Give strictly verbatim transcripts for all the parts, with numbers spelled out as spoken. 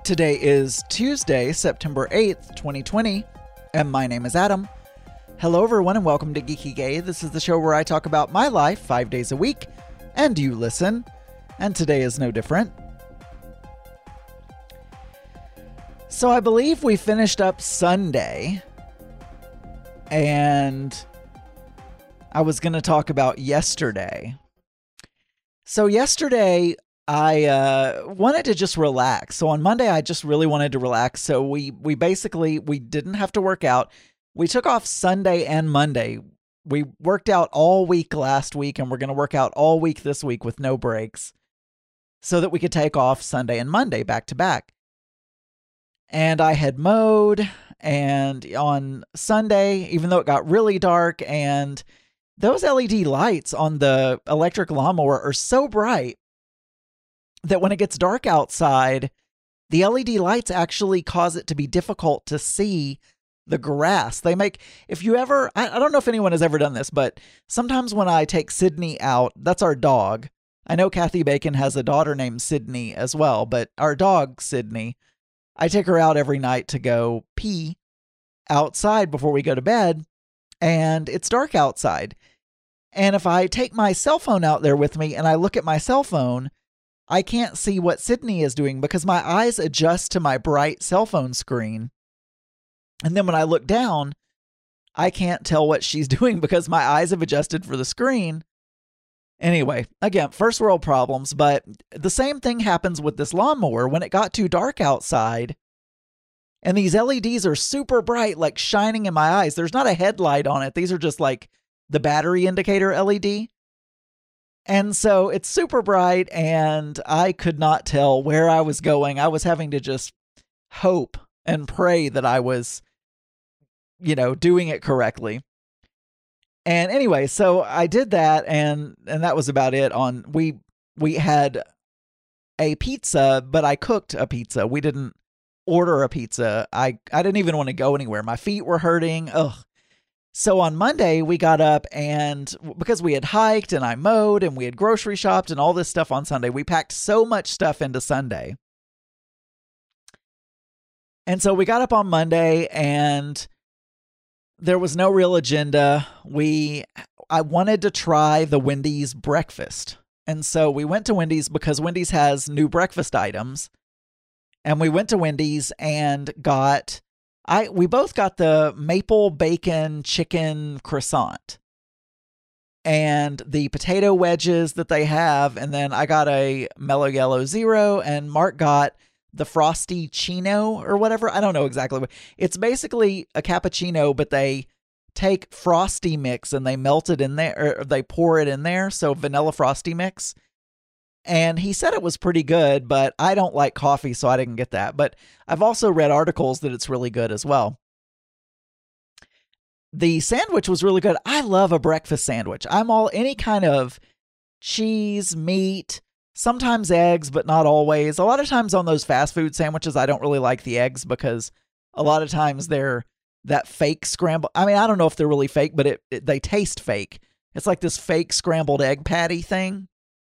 Today is Tuesday, September eighth, twenty twenty, and my name is Adam. Hello everyone and welcome to Geeky Gay. This is the show where I talk about my life five days a week, and you listen, and today is no different. So I believe we finished up Sunday, and I was going to talk about yesterday. So yesterday, I uh, wanted to just relax. So on Monday, I just really wanted to relax. So we we basically, we didn't have to work out. We took off Sunday and Monday. We worked out all week last week, and we're going to work out all week this week with no breaks so that we could take off Sunday and Monday back to back. And I had mowed, and on Sunday, even though it got really dark, and those L E D lights on the electric lawnmower are so bright that when it gets dark outside, the L E D lights actually cause it to be difficult to see the grass. They make, if you ever, I, I don't know if anyone has ever done this, but sometimes when I take Sydney out, that's our dog. I know Kathy Bacon has a daughter named Sydney as well, but our dog, Sydney, I take her out every night to go pee outside before we go to bed, and it's dark outside. And if I take my cell phone out there with me and I look at my cell phone, I can't see what Sydney is doing because my eyes adjust to my bright cell phone screen. And then when I look down, I can't tell what she's doing because my eyes have adjusted for the screen. Anyway, again, first world problems, but the same thing happens with this lawnmower. When it got too dark outside, and these L E Ds are super bright, like shining in my eyes. There's not a headlight on it. These are just like the battery indicator L E D. And so it's super bright, and I could not tell where I was going. I was having to just hope and pray that I was, you know, doing it correctly. And anyway, so I did that, and and that was about it. On we we had a pizza, but I cooked a pizza. We didn't order a pizza. I I didn't even want to go anywhere. My feet were hurting. Ugh. So on Monday, we got up, and because we had hiked and I mowed and we had grocery shopped and all this stuff on Sunday, we packed so much stuff into Sunday. And so we got up on Monday, and there was no real agenda. We, I wanted to try the Wendy's breakfast. And so we went to Wendy's because Wendy's has new breakfast items. And we went to Wendy's and got, I, we both got the maple bacon chicken croissant and the potato wedges that they have. And then I got a Mellow Yellow Zero, and Mark got the Frosty Chino or whatever. I don't know exactly. It's basically a cappuccino, but they take Frosty mix and they melt it in there, or they pour it in there. So vanilla Frosty mix. And he said it was pretty good, but I don't like coffee, so I didn't get that. But I've also read articles that it's really good as well. The sandwich was really good. I love a breakfast sandwich. I'm all any kind of cheese, meat, sometimes eggs, but not always. A lot of times on those fast food sandwiches, I don't really like the eggs because a lot of times they're that fake scramble. I mean, I don't know if they're really fake, but it, it they taste fake. It's like this fake scrambled egg patty thing.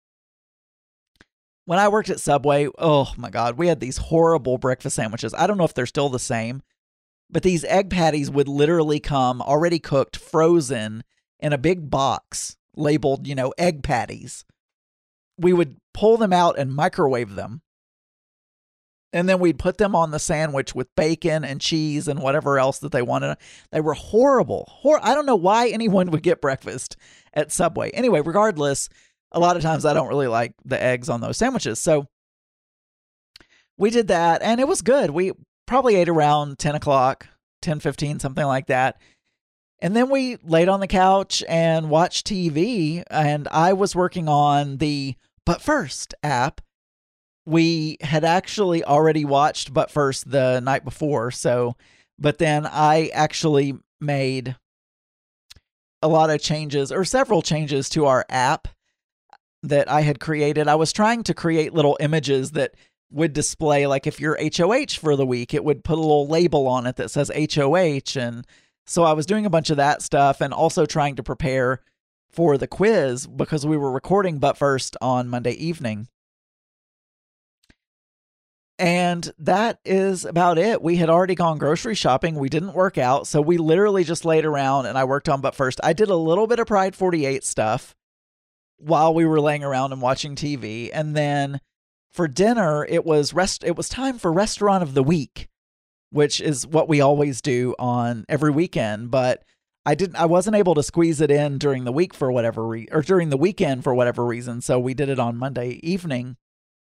When I worked at Subway, oh my God, we had these horrible breakfast sandwiches. I don't know if they're still the same, but these egg patties would literally come already cooked, frozen in a big box labeled, you know, egg patties. We would pull them out and microwave them. And then we'd put them on the sandwich with bacon and cheese and whatever else that they wanted. They were horrible. Hor- I don't know why anyone would get breakfast at Subway. Anyway, regardless, a lot of times I don't really like the eggs on those sandwiches. So we did that, and it was good. We probably ate around ten o'clock, ten fifteen, something like that. And then we laid on the couch and watched T V, and I was working on the But First app. We had actually already watched But First the night before, so, but then I actually made a lot of changes, or several changes to our app that I had created. I was trying to create little images that would display, like if you're H O H for the week, it would put a little label on it that says H O H. And so I was doing a bunch of that stuff, and also trying to prepare for the quiz because we were recording But First on Monday evening. And that is about it. We had already gone grocery shopping. We didn't work out. So we literally just laid around and I worked on But First. I did a little bit of Pride forty-eight stuff while we were laying around and watching T V. And then for dinner, it was rest. It was time for Restaurant of the Week, which is what we always do on every weekend. But I didn't. I wasn't able to squeeze it in during the week for whatever reason, or during the weekend for whatever reason. So we did it on Monday evening.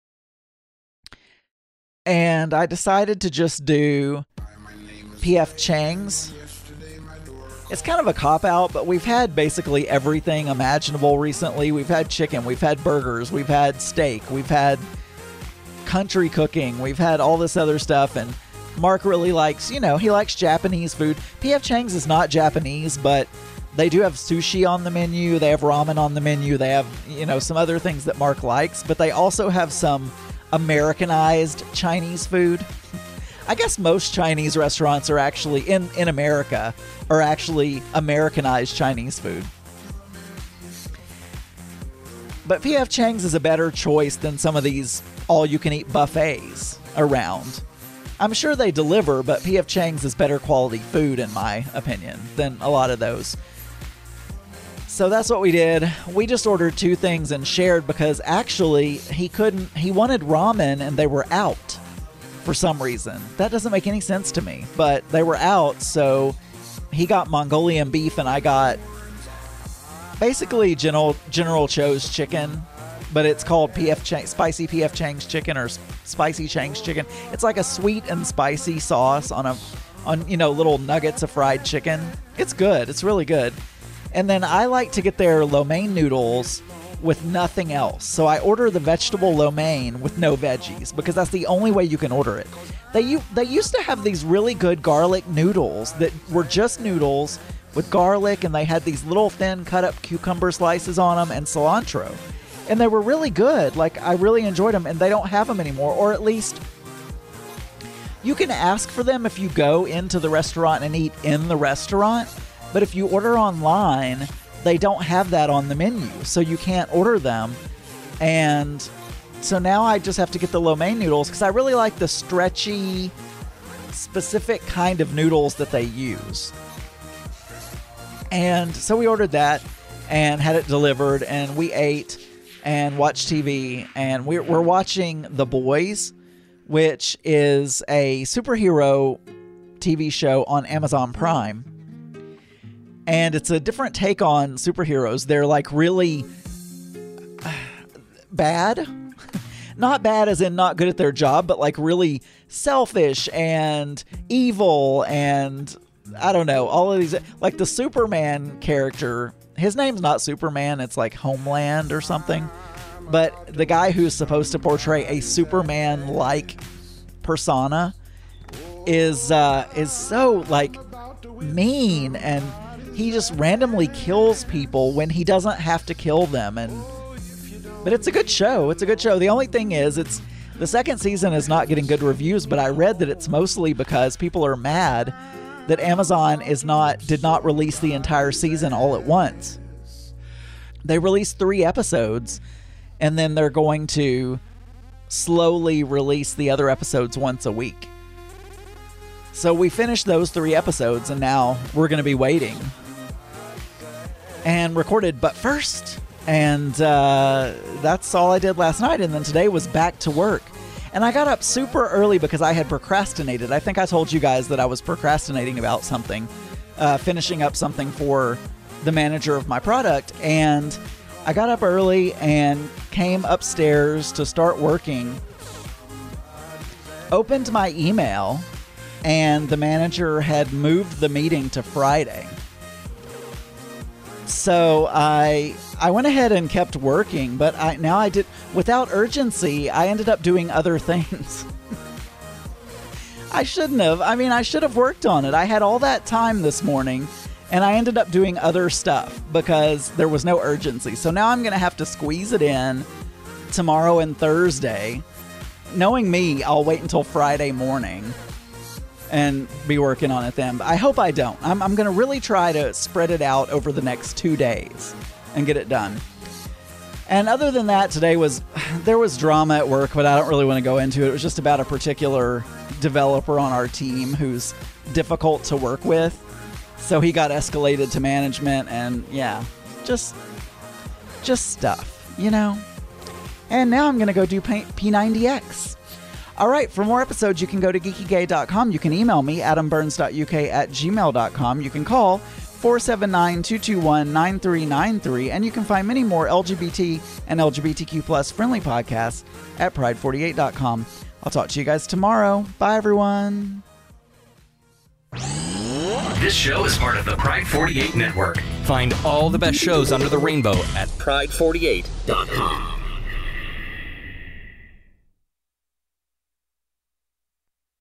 And I decided to just do P F Chang's. It's kind of a cop-out, but we've had basically everything imaginable recently. We've had chicken, we've had burgers, we've had steak, we've had country cooking, we've had all this other stuff, and Mark really likes, you know, he likes Japanese food. P F Chang's is not Japanese, but they do have sushi on the menu, they have ramen on the menu, they have, you know, some other things that Mark likes, but they also have some Americanized Chinese food. I guess most Chinese restaurants are actually in, in America are actually Americanized Chinese food. But P F Chang's is a better choice than some of these all-you-can-eat buffets around. I'm sure they deliver, but P F Chang's is better quality food, in my opinion, than a lot of those. So that's what we did. We just ordered two things and shared because actually he couldn't, he wanted ramen and they were out for some reason. That doesn't make any sense to me, but they were out. So he got Mongolian beef and I got basically General, General Cho's chicken, but it's called P F Chang, spicy P F Chang's chicken or spicy Chang's chicken. It's like a sweet and spicy sauce on a, on, you know, little nuggets of fried chicken. It's good. It's really good. And then I like to get their lo mein noodles with nothing else. So I order the vegetable lo mein with no veggies because that's the only way you can order it. They, they used to have these really good garlic noodles that were just noodles with garlic, and they had these little thin cut up cucumber slices on them and cilantro. And they were really good. Like, I really enjoyed them, and they don't have them anymore, or at least you can ask for them if you go into the restaurant and eat in the restaurant. But if you order online, they don't have that on the menu, so you can't order them. And so now I just have to get the lo mein noodles because I really like the stretchy, specific kind of noodles that they use. And so we ordered that and had it delivered, and we ate and watched T V, and we're, we're watching The Boys, which is a superhero T V show on Amazon Prime. And it's a different take on superheroes. They're like really bad. Not bad as in not good at their job, but like really selfish and evil and I don't know, all of these, like the Superman character, his name's not Superman, it's like Homeland or something. But the guy who's supposed to portray a Superman-like persona is uh, is so like mean, and he just randomly kills people when he doesn't have to kill them. And but it's a good show. It's a good show. The only thing is, it's the second season is not getting good reviews, but I read that it's mostly because people are mad that Amazon is not did not release the entire season all at once. They released three episodes, and then they're going to slowly release the other episodes once a week. So we finished those three episodes, and now we're going to be waiting. And recorded But First. And uh, that's all I did last night. And then today was back to work. And I got up super early because I had procrastinated. I think I told you guys that I was procrastinating about something, uh, finishing up something for the manager of my product. And I got up early and came upstairs to start working. Opened my email, and the manager had moved the meeting to Friday. So I I went ahead and kept working, but I now I did without urgency. I ended up doing other things. I shouldn't have. I mean, I should have worked on it. I had all that time this morning, and I ended up doing other stuff because there was no urgency. So now I'm going to have to squeeze it in tomorrow and Thursday. Knowing me, I'll wait until Friday morning and be working on it then. But I hope I don't. I'm, I'm going to really try to spread it out over the next two days and get it done. And other than that, today was, there was drama at work, but I don't really want to go into it. It was just about a particular developer on our team who's difficult to work with. So he got escalated to management, and yeah, just, just stuff, you know? And now I'm going to go do P ninety X. All right, for more episodes, you can go to geeky gay dot com. You can email me, adam burns dot u k at gmail dot com. You can call four seven nine, two two one, nine three nine three, and you can find many more L G B T and L G B T Q plus friendly podcasts at pride forty-eight dot com. I'll talk to you guys tomorrow. Bye, everyone. This show is part of the Pride forty-eight Network. Find all the best shows under the rainbow at pride forty-eight dot com.